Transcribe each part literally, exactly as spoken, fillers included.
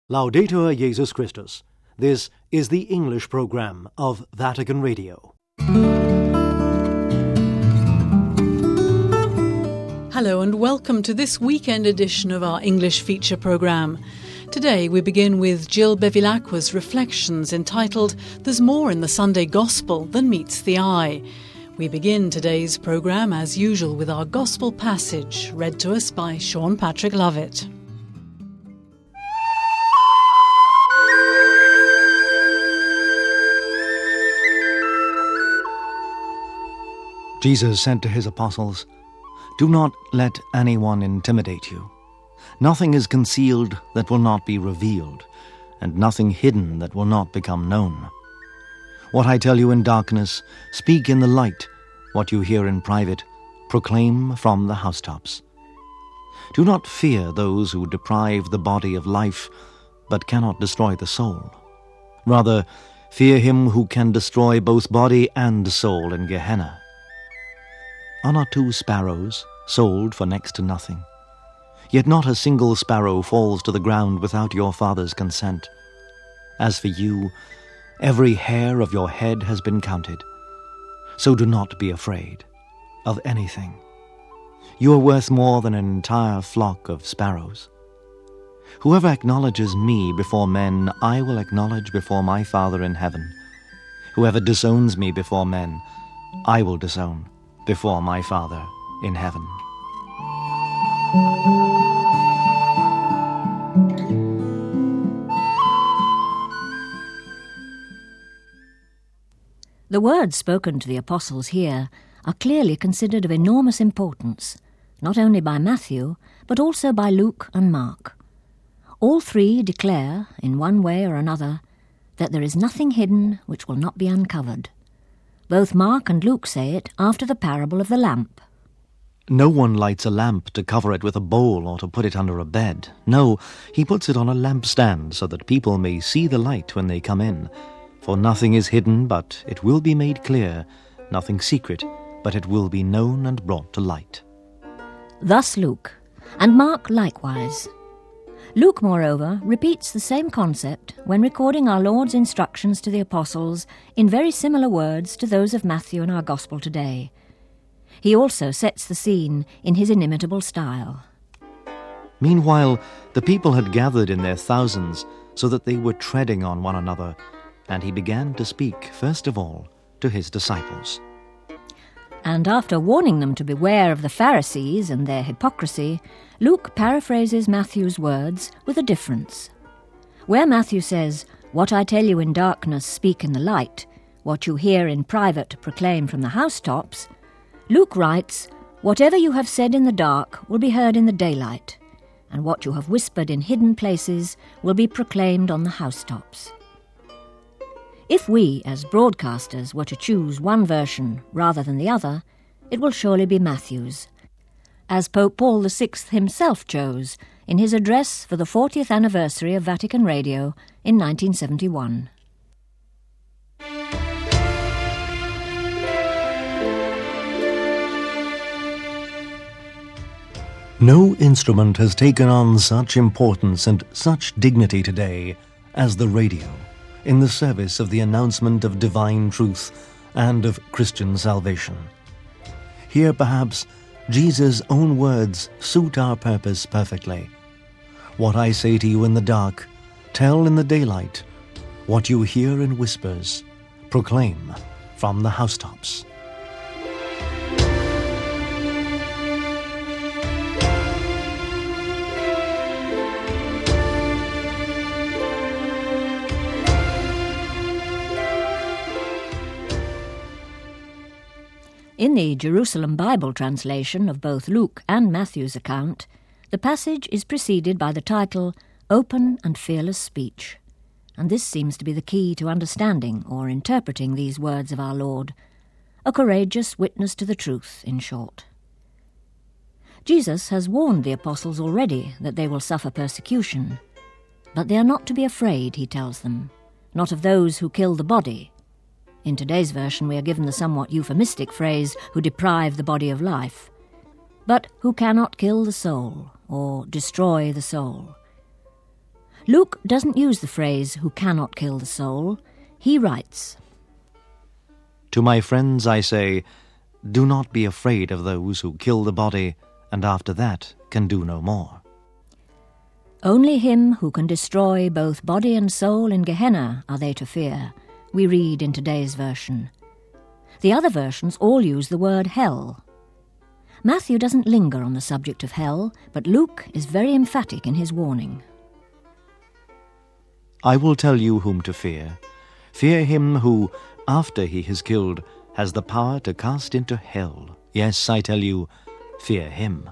Laudetur Jesus Christus. This is the English program of Vatican Radio. Hello and welcome to this weekend edition of our English feature programme. Today we begin with Jill Bevilacqua's reflections entitled There's More in the Sunday Gospel Than Meets the Eye. We begin today's programme as usual with our Gospel passage read to us by Sean Patrick Lovett. Jesus said to his apostles, "Do not let anyone intimidate you. Nothing is concealed that will not be revealed, and nothing hidden that will not become known. What I tell you in darkness, speak in the light. What you hear in private, proclaim from the housetops. Do not fear those who deprive the body of life, but cannot destroy the soul. Rather, fear him who can destroy both body and soul in Gehenna. Are not two sparrows sold for next to nothing? Yet not a single sparrow falls to the ground without your Father's consent. As for you, every hair of your head has been counted. So do not be afraid of anything. You are worth more than an entire flock of sparrows. Whoever acknowledges me before men, I will acknowledge before my Father in heaven. Whoever disowns me before men, I will disown before my Father in heaven." The words spoken to the apostles here are clearly considered of enormous importance, not only by Matthew, but also by Luke and Mark. All three declare, in one way or another, that there is nothing hidden which will not be uncovered. Both Mark and Luke say it after the parable of the lamp. No one lights a lamp to cover it with a bowl or to put it under a bed. No, he puts it on a lampstand so that people may see the light when they come in. For nothing is hidden, but it will be made clear, nothing secret, but it will be known and brought to light. Thus Luke, and Mark likewise. Luke, moreover, repeats the same concept when recording our Lord's instructions to the apostles in very similar words to those of Matthew in our Gospel today. He also sets the scene in his inimitable style. Meanwhile, the people had gathered in their thousands so that they were treading on one another, and he began to speak, first of all, to his disciples. And after warning them to beware of the Pharisees and their hypocrisy, Luke paraphrases Matthew's words with a difference. Where Matthew says, "What I tell you in darkness, speak in the light. What you hear in private, proclaim from the housetops," Luke writes, "Whatever you have said in the dark will be heard in the daylight, and what you have whispered in hidden places will be proclaimed on the housetops." If we, as broadcasters, were to choose one version rather than the other, it will surely be Matthew's, as Pope Paul the Sixth himself chose in his address for the fortieth anniversary of Vatican Radio in nineteen seventy-one. No instrument has taken on such importance and such dignity today as the radio in the service of the announcement of divine truth and of Christian salvation. Here, perhaps, Jesus' own words suit our purpose perfectly. "What I say to you in the dark, tell in the daylight. What you hear in whispers, proclaim from the housetops." In the Jerusalem Bible translation of both Luke and Matthew's account, the passage is preceded by the title, "Open and Fearless Speech," and this seems to be the key to understanding or interpreting these words of our Lord, a courageous witness to the truth, in short. Jesus has warned the apostles already that they will suffer persecution, but they are not to be afraid, he tells them, not of those who kill the body. In today's version we are given the somewhat euphemistic phrase, "who deprive the body of life," but who cannot kill the soul or destroy the soul. Luke doesn't use the phrase, who cannot kill the soul. He writes, To my friends I say, do not be afraid of those who kill the body, and after that can do no more. Only him who can destroy both body and soul in Gehenna are they to fear, we read in today's version. The other versions all use the word hell. Matthew doesn't linger on the subject of hell, but Luke is very emphatic in his warning. I will tell you whom to fear. Fear him who, after he has killed, has the power to cast into hell. Yes, I tell you, fear him.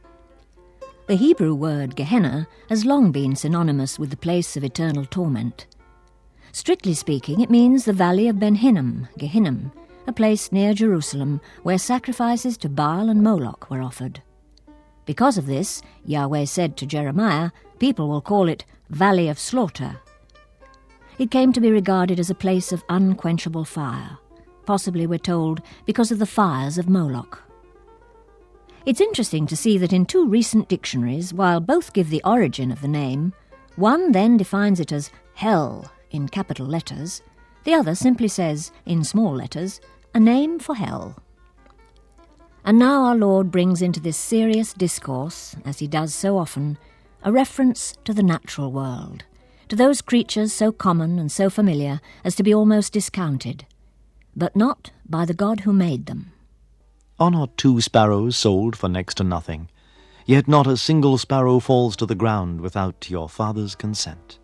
The Hebrew word Gehenna has long been synonymous with the place of eternal torment. Strictly speaking, it means the valley of Ben Hinnom, Gehinnom, a place near Jerusalem where sacrifices to Baal and Moloch were offered. Because of this, Yahweh said to Jeremiah, people will call it Valley of Slaughter. It came to be regarded as a place of unquenchable fire, possibly, we're told, because of the fires of Moloch. It's interesting to see that in two recent dictionaries, while both give the origin of the name, one then defines it as hell in capital letters, the other simply says, in small letters, a name for hell. And now our Lord brings into this serious discourse, as he does so often, a reference to the natural world, to those creatures so common and so familiar as to be almost discounted, but not by the God who made them. Are not two sparrows sold for next to nothing? Yet not a single sparrow falls to the ground without your Father's consent.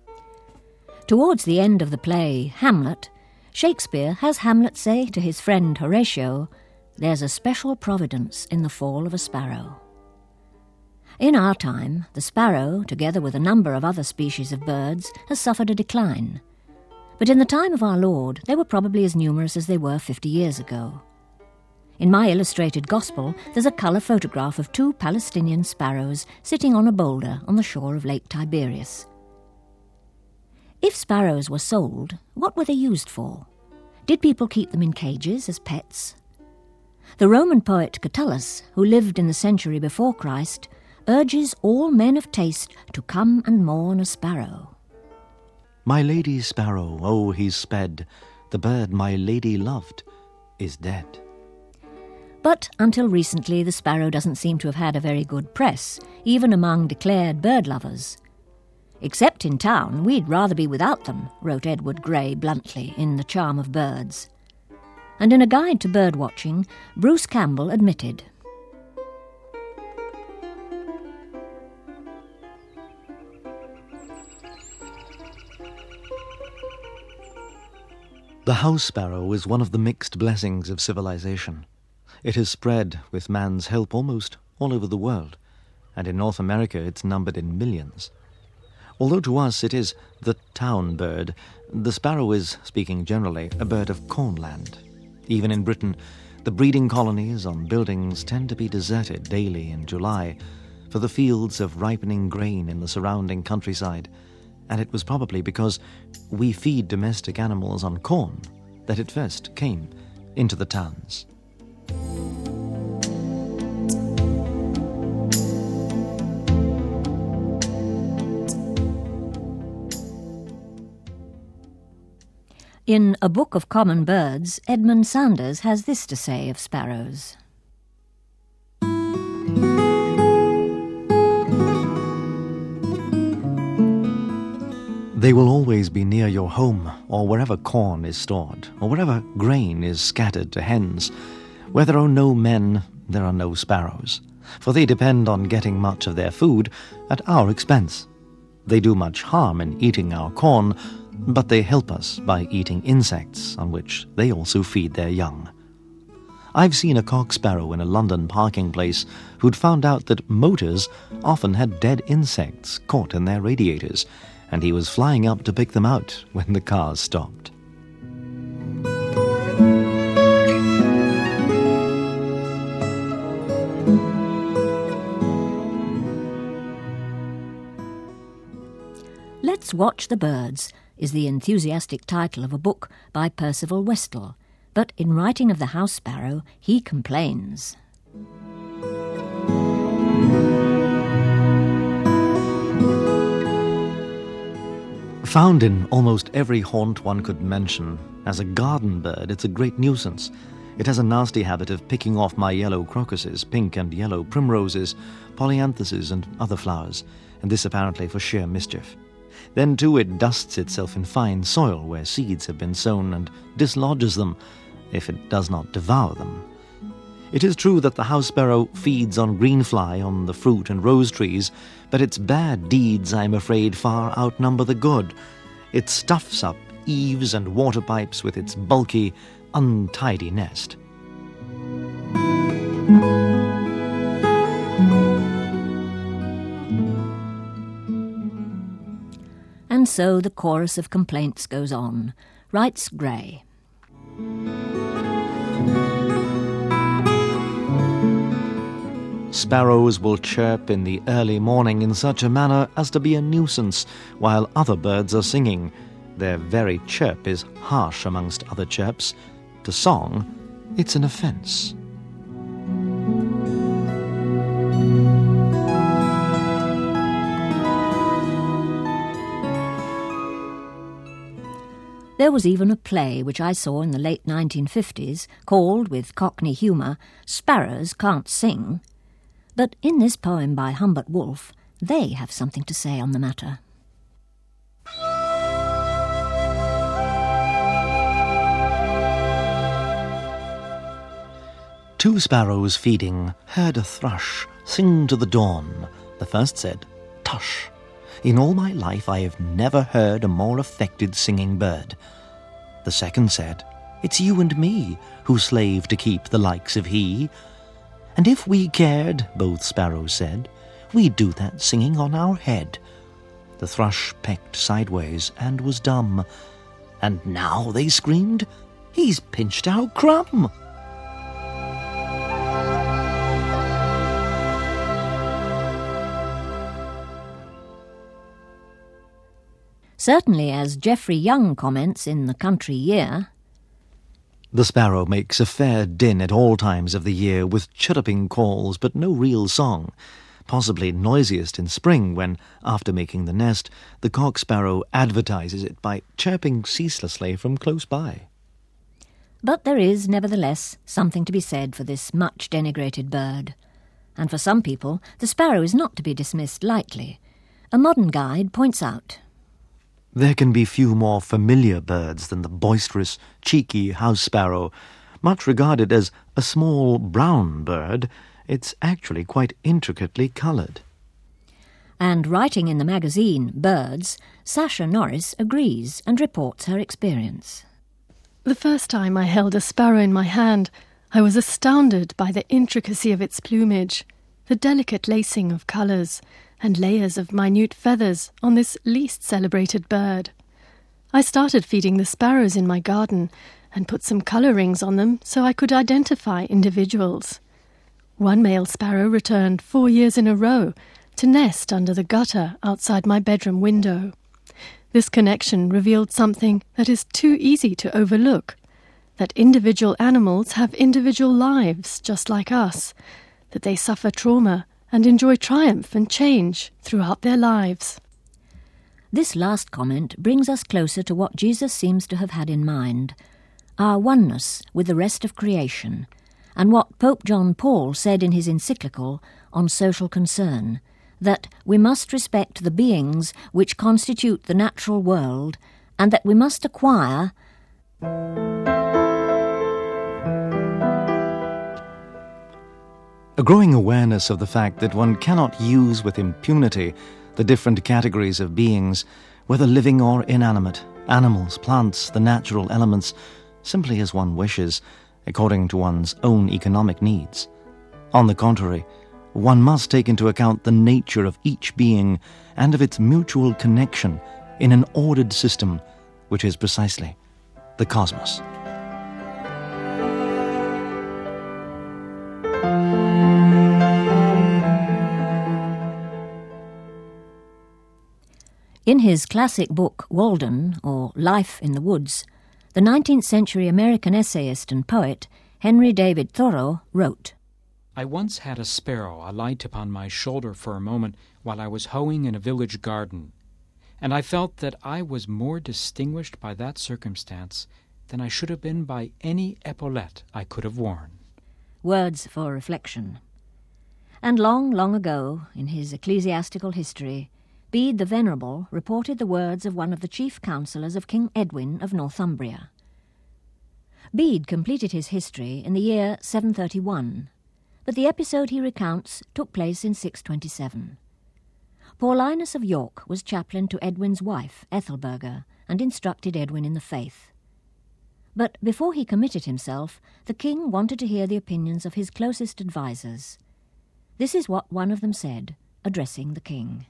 Towards the end of the play, Hamlet, Shakespeare has Hamlet say to his friend Horatio, "There's a special providence in the fall of a sparrow." In our time, the sparrow, together with a number of other species of birds, has suffered a decline. But in the time of our Lord, they were probably as numerous as they were fifty years ago. In my illustrated gospel, there's a colour photograph of two Palestinian sparrows sitting on a boulder on the shore of Lake Tiberias. If sparrows were sold, what were they used for? Did people keep them in cages as pets? The Roman poet Catullus, who lived in the century before Christ, urges all men of taste to come and mourn a sparrow. My lady's sparrow, oh, he's sped. The bird my lady loved is dead. But until recently, the sparrow doesn't seem to have had a very good press, even among declared bird lovers. Except in town, we'd rather be without them, wrote Edward Gray bluntly in The Charm of Birds. And in a guide to bird watching, Bruce Campbell admitted, The house sparrow is one of the mixed blessings of civilization. It has spread, with man's help, almost all over the world, and in North America it's numbered in millions. Although to us it is the town bird, the sparrow is, speaking generally, a bird of cornland. Even in Britain, the breeding colonies on buildings tend to be deserted daily in July for the fields of ripening grain in the surrounding countryside, and it was probably because we feed domestic animals on corn that it first came into the towns. In A Book of Common Birds, Edmund Sanders has this to say of sparrows. They will always be near your home, or wherever corn is stored, or wherever grain is scattered to hens. Where there are no men, there are no sparrows, for they depend on getting much of their food at our expense. They do much harm in eating our corn, but they help us by eating insects on which they also feed their young. I've seen a cock sparrow in a London parking place who'd found out that motors often had dead insects caught in their radiators, and he was flying up to pick them out when the cars stopped. Let's Watch the Birds is the enthusiastic title of a book by Percival Westall, but in writing of the house sparrow, he complains. Found in almost every haunt one could mention, as a garden bird it's a great nuisance. It has a nasty habit of picking off my yellow crocuses, pink and yellow primroses, polyanthuses and other flowers, and this apparently for sheer mischief. Then too it dusts itself in fine soil where seeds have been sown and dislodges them, if it does not devour them. It is true that the house sparrow feeds on greenfly on the fruit and rose trees, but its bad deeds, I am afraid, far outnumber the good. It stuffs up eaves and water pipes with its bulky, untidy nest. And so the chorus of complaints goes on, writes Gray. Sparrows will chirp in the early morning in such a manner as to be a nuisance while other birds are singing. Their very chirp is harsh amongst other chirps. To song, it's an offence. There was even a play which I saw in the late nineteen fifties, called, with Cockney humour, Sparrows Can't Sing. But in this poem by Humbert Wolff, they have something to say on the matter. Two sparrows feeding heard a thrush sing to the dawn. The first said, "Tush! In all my life I have never heard a more affected singing bird." The second said, "It's you and me who slave to keep the likes of he." "And if we cared," both sparrows said, "we'd do that singing on our head." The thrush pecked sideways and was dumb. "And now," they screamed, "he's pinched our crumb." Certainly, as Geoffrey Young comments in The Country Year, "The sparrow makes a fair din at all times of the year, with chirruping calls, but no real song, possibly noisiest in spring when, after making the nest, the cock sparrow advertises it by chirping ceaselessly from close by." But there is, nevertheless, something to be said for this much denigrated bird. And for some people, the sparrow is not to be dismissed lightly. A modern guide points out, "There can be few more familiar birds than the boisterous, cheeky house sparrow. Much regarded as a small brown bird, it's actually quite intricately coloured." And writing in the magazine Birds, Sasha Norris agrees and reports her experience. The first time I held a sparrow in my hand, I was astounded by the intricacy of its plumage, the delicate lacing of colours, and layers of minute feathers on this least celebrated bird. I started feeding the sparrows in my garden and put some colour rings on them so I could identify individuals. One male sparrow returned four years in a row to nest under the gutter outside my bedroom window. This connection revealed something that is too easy to overlook, that individual animals have individual lives just like us, that they suffer trauma and enjoy triumph and change throughout their lives. This last comment brings us closer to what Jesus seems to have had in mind, our oneness with the rest of creation, and what Pope John Paul said in his encyclical on social concern, that we must respect the beings which constitute the natural world, and that we must acquire a growing awareness of the fact that one cannot use with impunity the different categories of beings, whether living or inanimate, animals, plants, the natural elements, simply as one wishes, according to one's own economic needs. On the contrary, one must take into account the nature of each being and of its mutual connection in an ordered system, which is precisely the cosmos. In his classic book Walden, or Life in the Woods, the nineteenth century American essayist and poet Henry David Thoreau wrote, "I once had a sparrow alight upon my shoulder for a moment while I was hoeing in a village garden, and I felt that I was more distinguished by that circumstance than I should have been by any epaulette I could have worn. Words for reflection. And long, long ago, in his ecclesiastical history, Bede the Venerable reported the words of one of the chief counsellors of King Edwin of Northumbria. Bede completed his history in the year seven thirty-one, but the episode he recounts took place in six twenty-seven. Paulinus of York was chaplain to Edwin's wife, Ethelburga, and instructed Edwin in the faith. But before he committed himself, the king wanted to hear the opinions of his closest advisers. This is what one of them said, addressing the king.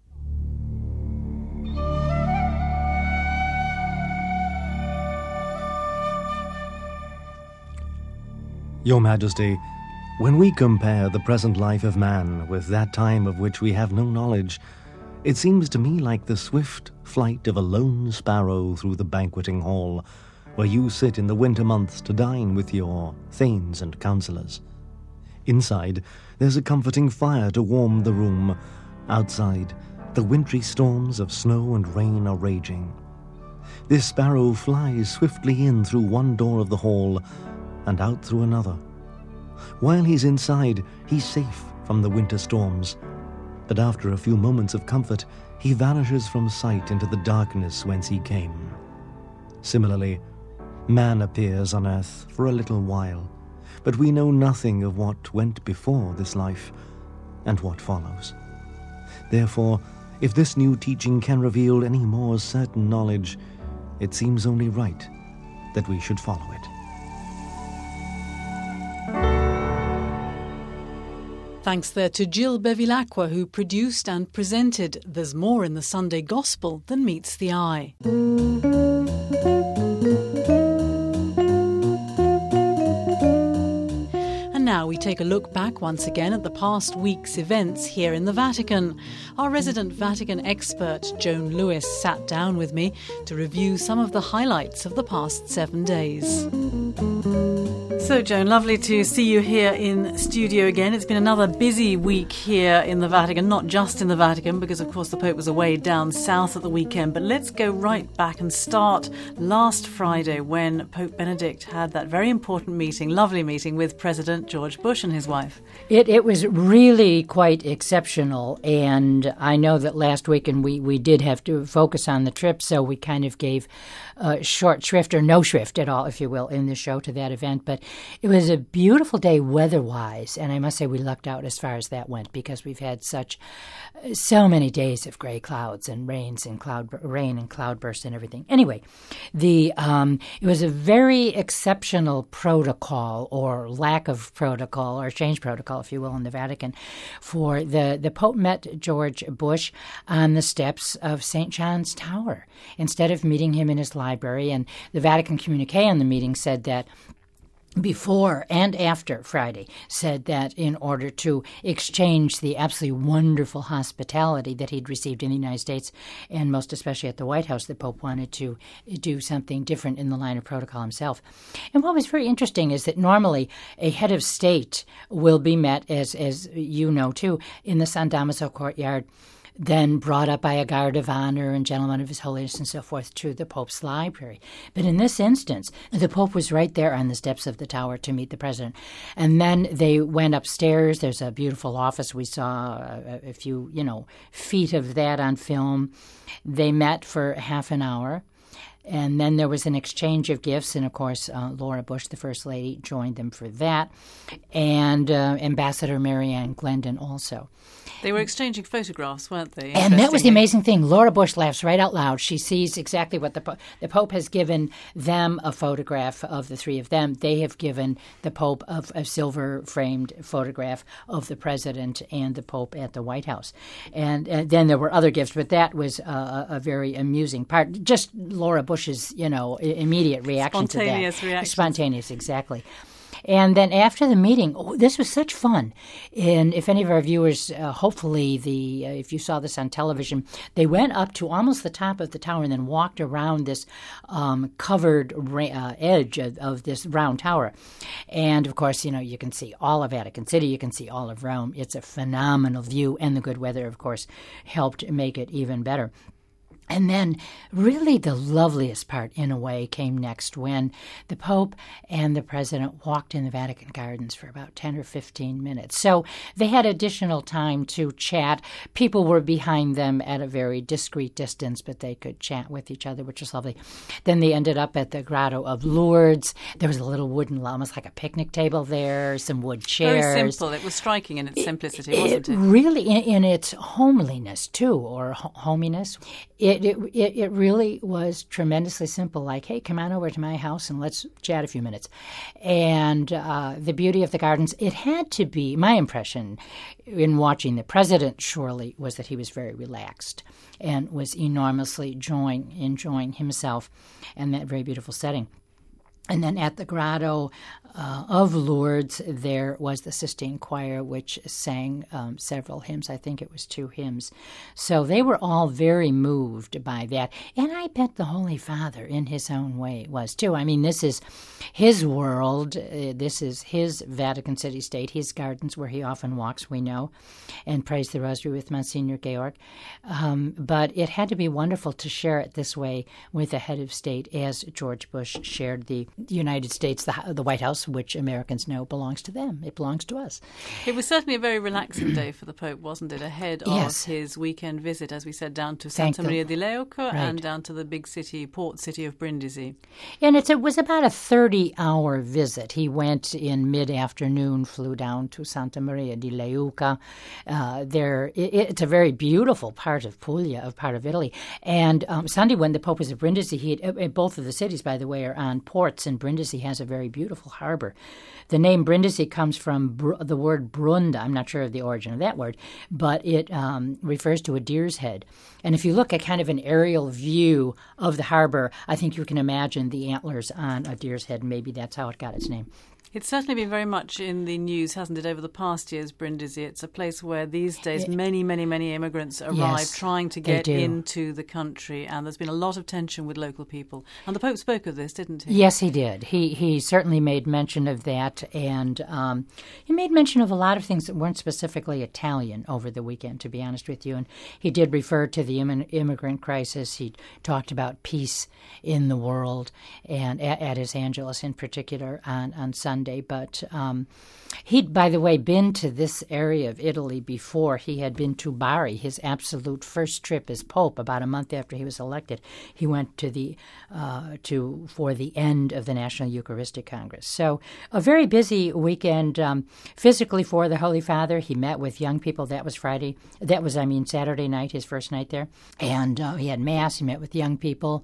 Your Majesty, when we compare the present life of man with that time of which we have no knowledge, it seems to me like the swift flight of a lone sparrow through the banqueting hall, where you sit in the winter months to dine with your thanes and counsellors. Inside, there's a comforting fire to warm the room. Outside, the wintry storms of snow and rain are raging. This sparrow flies swiftly in through one door of the hall and out through another. While he's inside, he's safe from the winter storms, but after a few moments of comfort, he vanishes from sight into the darkness whence he came. Similarly, man appears on earth for a little while, but we know nothing of what went before this life and what follows. Therefore, if this new teaching can reveal any more certain knowledge, it seems only right that we should follow it. Thanks there to Jill Bevilacqua, who produced and presented There's More in the Sunday Gospel Than Meets the Eye. And now we take a look back once again at the past week's events here in the Vatican. Our resident Vatican expert, Joan Lewis, sat down with me to review some of the highlights of the past seven days. So, Joan, lovely to see you here in studio again. It's been another busy week here in the Vatican, not just in the Vatican, because, of course, the Pope was away down south at the weekend. But let's go right back and start last Friday when Pope Benedict had that very important meeting, lovely meeting with President George Bush and his wife. It it was really quite exceptional, and I know that last week, and we, we did have to focus on the trip, so we kind of gave uh, short shrift, or no shrift at all, if you will, in the show to that event. But it was a beautiful day weather-wise, and I must say we lucked out as far as that went, because we've had such so many days of gray clouds and rains and cloud rain and cloudbursts and everything. Anyway, the um, it was a very exceptional protocol, or lack of protocol, or change protocol, if you will, in the Vatican. For the the Pope met George Bush on the steps of Saint John's Tower instead of meeting him in his library, and the Vatican communique on the meeting said that before and after Friday, said that in order to exchange the absolutely wonderful hospitality that he'd received in the United States, and most especially at the White House, the Pope wanted to do something different in the line of protocol himself. And what was very interesting is that normally a head of state will be met, as, as you know too, in the San Damaso courtyard, then brought up by a guard of honor and gentlemen of His Holiness and so forth to the Pope's library. But in this instance, the Pope was right there on the steps of the tower to meet the president. And then they went upstairs. There's a beautiful office. We saw a, a few, you know, feet of that on film. They met for half an hour. And then there was an exchange of gifts, and of course, uh, Laura Bush, the First Lady, joined them for that, and uh, Ambassador Marianne Glendon also. They were exchanging photographs, weren't they? And that was the amazing thing. Laura Bush laughs right out loud. She sees exactly what the Pope, the Pope has given them a photograph of the three of them. They have given the Pope a, a silver-framed photograph of the President and the Pope at the White House. And, and then there were other gifts, but that was a, a very amusing part. Just Laura Bush's, you know, immediate reaction to that. Spontaneous reaction. Spontaneous, exactly. And then after the meeting, oh, this was such fun. And if any of our viewers, uh, hopefully, the uh, if you saw this on television, they went up to almost the top of the tower and then walked around this um, covered ra- uh, edge of, of this round tower. And, of course, you know, you can see all of Vatican City. You can see all of Rome. It's a phenomenal view. And the good weather, of course, helped make it even better. And then really the loveliest part, in a way, came next when the Pope and the President walked in the Vatican Gardens for about ten or fifteen minutes. So they had additional time to chat. People were behind them at a very discreet distance, but they could chat with each other, which was lovely. Then they ended up at the Grotto of Lourdes. There was a little wooden, almost like a picnic table there, some wood chairs. Very simple. It was striking in its simplicity, it, wasn't it? Really, in, in its homeliness, too, or ho- hominess. It, it it it really was tremendously simple, like, hey, come on over to my house and let's chat a few minutes. And uh, the beauty of the gardens, it had to be, my impression in watching the president surely was that he was very relaxed and was enormously enjoying, enjoying himself and that very beautiful setting. And then at the Grotto uh, of Lourdes, there was the Sistine Choir, which sang um, several hymns. I think it was two hymns. So they were all very moved by that. And I bet the Holy Father, in his own way, was too. I mean, this is his world. Uh, this is his Vatican City State, his gardens where he often walks, we know, and prays the Rosary with Monsignor Georg. Um, but it had to be wonderful to share it this way with the head of state, as George Bush shared the The United States, the, the White House, which Americans know belongs to them. It belongs to us. It was certainly a very relaxing day for the Pope, wasn't it? Ahead yes. of his weekend visit, as we said, down to Thank Santa Maria the, di Leuco right. and down to the big city, port city of Brindisi. And it's, it was about a thirty-hour visit. He went in mid-afternoon, flew down to Santa Maria di Leuca. Uh, there, it, it's a very beautiful part of Puglia, of part of Italy. And um, Sunday, when the Pope was at Brindisi, he had, both of the cities, by the way, are on ports, and Brindisi has a very beautiful harbor. The name Brindisi comes from br- the word brunda. I'm not sure of the origin of that word, but it um, refers to a deer's head. And if you look at kind of an aerial view of the harbor, I think you can imagine the antlers on a deer's head. Maybe that's how it got its name. It's certainly been very much in the news, hasn't it, over the past years, Brindisi. It's a place where these days many, many, many immigrants arrive yes, trying to get into the country, and there's been a lot of tension with local people. And the Pope spoke of this, didn't he? Yes, he did. He he certainly made mention of that, and um, he made mention of a lot of things that weren't specifically Italian over the weekend, to be honest with you. And he did refer to the Im- immigrant crisis. He talked about peace in the world, and at, at his Angelus in particular on, on Sunday. But um, he'd, by the way, been to this area of Italy before. He had been to Bari, his absolute first trip as Pope, about a month after he was elected. He went to the uh, to for the end of the National Eucharistic Congress. So a very busy weekend um, physically for the Holy Father. He met with young people. That was Friday. That was, I mean, Saturday night, his first night there. And uh, he had Mass. He met with young people.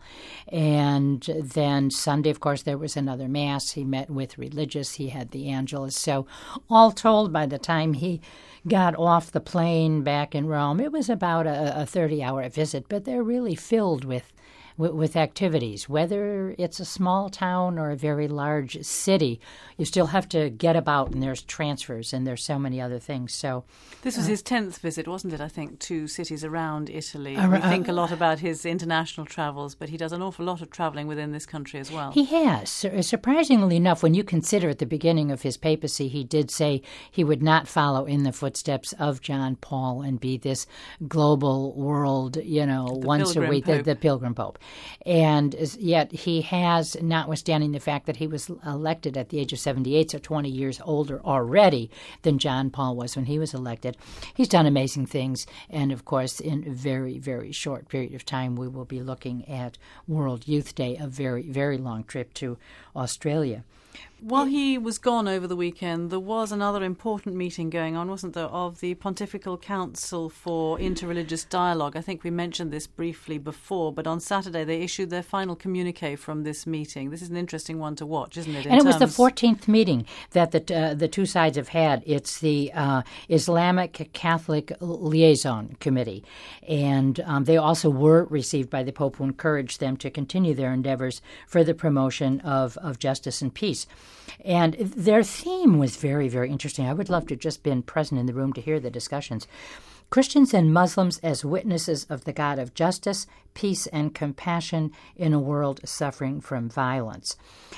And then Sunday, of course, there was another Mass. He met with religious. He had the Angelus. So all told, by the time he got off the plane back in Rome, it was about a, a thirty-hour visit, but they're really filled with with activities. Whether it's a small town or a very large city, you still have to get about, and there's transfers, and there's so many other things. So this was uh, his tenth visit, wasn't it, I think, to cities around Italy. Uh, we think a lot about his international travels, but he does an awful lot of travelling within this country as well. He has. Surprisingly enough, when you consider at the beginning of his papacy, he did say he would not follow in the footsteps of John Paul and be this global world, you know, the once a week, the, the Pilgrim Pope. And yet he has, notwithstanding the fact that he was elected at the age of seventy-eight, so twenty years older already than John Paul was when he was elected, he's done amazing things. And, of course, in a very, very short period of time, we will be looking at World Youth Day, a very, very long trip to Australia. While he was gone over the weekend, there was another important meeting going on, wasn't there, of the Pontifical Council for Interreligious Dialogue. I think we mentioned this briefly before, but on Saturday they issued their final communique from this meeting. This is an interesting one to watch, isn't it? And it was the fourteenth meeting that the uh, the two sides have had. It's the uh, Islamic Catholic Liaison Committee. And um, they also were received by the Pope, who encouraged them to continue their endeavors for the promotion of, of justice and peace. And their theme was very, very interesting. I would love to have just been present in the room to hear the discussions. Christians and Muslims as witnesses of the God of justice, peace, and compassion in a world suffering from violence.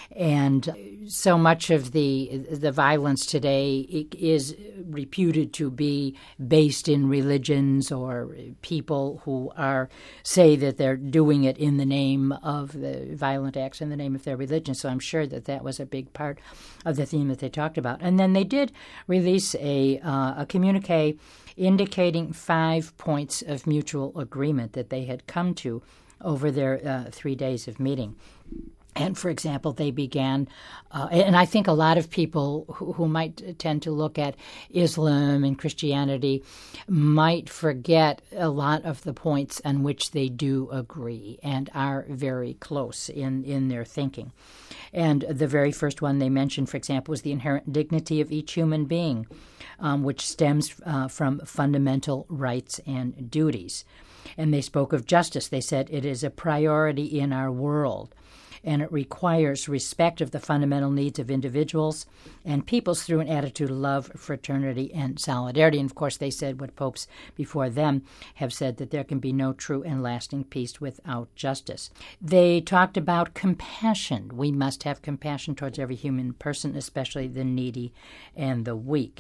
And so much of the the violence today is reputed to be based in religions or people who are say that they're doing it in the name of the violent acts in the name of their religion. So I'm sure that that was a big part of the theme that they talked about. And then they did release a uh, a communique indicating five points of mutual agreement that they had come to over their uh, three days of meeting. And, for example, they began, uh, and I think a lot of people who, who might tend to look at Islam and Christianity might forget a lot of the points on which they do agree and are very close in, in their thinking. And the very first one they mentioned, for example, was the inherent dignity of each human being, um, which stems uh, from fundamental rights and duties. And they spoke of justice. They said it is a priority in our world, and it requires respect of the fundamental needs of individuals and peoples through an attitude of love, fraternity, and solidarity. And, of course, they said what popes before them have said, that there can be no true and lasting peace without justice. They talked about compassion. We must have compassion towards every human person, especially the needy and the weak.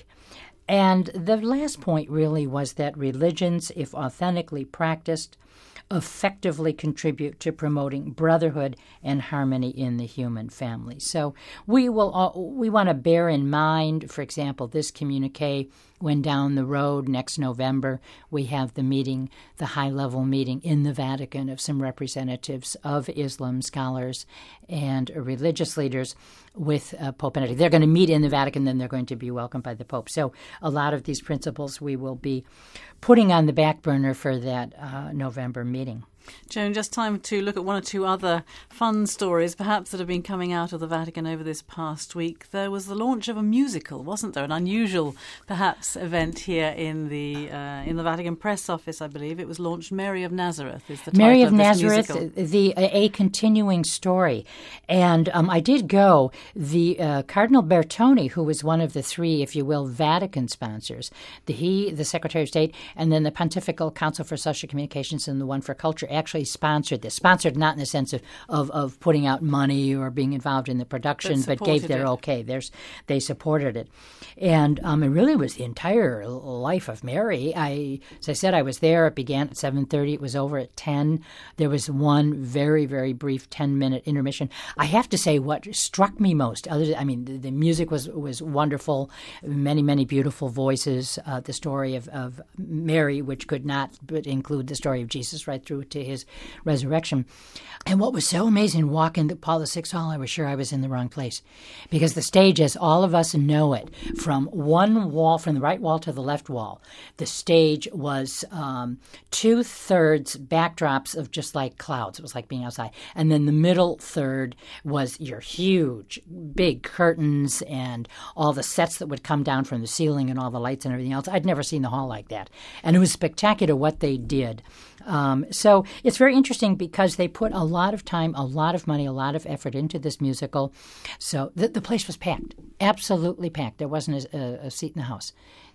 And the last point really was that religions, if authentically practiced, effectively contribute to promoting brotherhood and harmony in the human family. So we will all, we want to bear in mind, for example, this communique when down the road next November we have the meeting, the high-level meeting in the Vatican of some representatives of Islam scholars and religious leaders with uh, Pope Benedict. They're going to meet in the Vatican, then they're going to be welcomed by the Pope. So a lot of these principles we will be putting on the back burner for that uh, November meeting. Joan, just time to look at one or two other fun stories, perhaps, that have been coming out of the Vatican over this past week. There was the launch of a musical, wasn't there? An unusual, perhaps, event here in the uh, in the Vatican press office, I believe. It was launched. Mary of Nazareth is the title Mary of, of this Nazareth, musical. the a continuing story. And um, I did go. The uh, Cardinal Bertone, who was one of the three, if you will, Vatican sponsors, the he, the Secretary of State, and then the Pontifical Council for Social Communications and the one for Culture, actually sponsored this. Sponsored not in the sense of, of, of putting out money or being involved in the production, but, but gave their it. okay. There's, they supported it. And um, it really was the entire life of Mary. I, as I said, I was there. It began at seven thirty. It was over at ten. There was one very, very brief ten-minute intermission. I have to say what struck me most, other than, I mean, the, the music was, was wonderful, many, many beautiful voices, uh, the story of, of Mary, which could not but include the story of Jesus right through to his resurrection. And what was so amazing, walking the Paul the Sixth Hall, I was sure I was in the wrong place, because the stage, as all of us know it, from one wall, from the right wall to the left wall, the stage was um, two-thirds backdrops of just like clouds. It was like being outside. And then the middle third was your huge, big curtains and all the sets that would come down from the ceiling and all the lights and everything else. I'd never seen the hall like that. And it was spectacular what they did. Um, so it's very interesting because they put a lot of time, a lot of money, a lot of effort into this musical. So the, the place was packed, absolutely packed. There wasn't a, a seat in the house.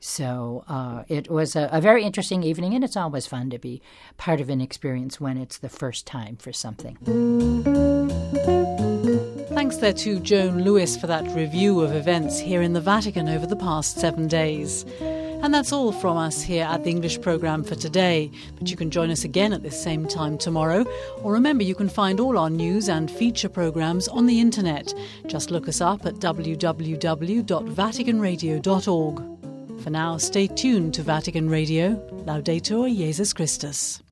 So uh, it was a, a very interesting evening, and it's always fun to be part of an experience when it's the first time for something. Thanks there to Joan Lewis for that review of events here in the Vatican over the past seven days. And that's all from us here at the English programme for today. But you can join us again at this same time tomorrow. Or remember, you can find all our news and feature programmes on the internet. Just look us up at w w w dot vatican radio dot org. For now, stay tuned to Vatican Radio. Laudetur Jesus Christus.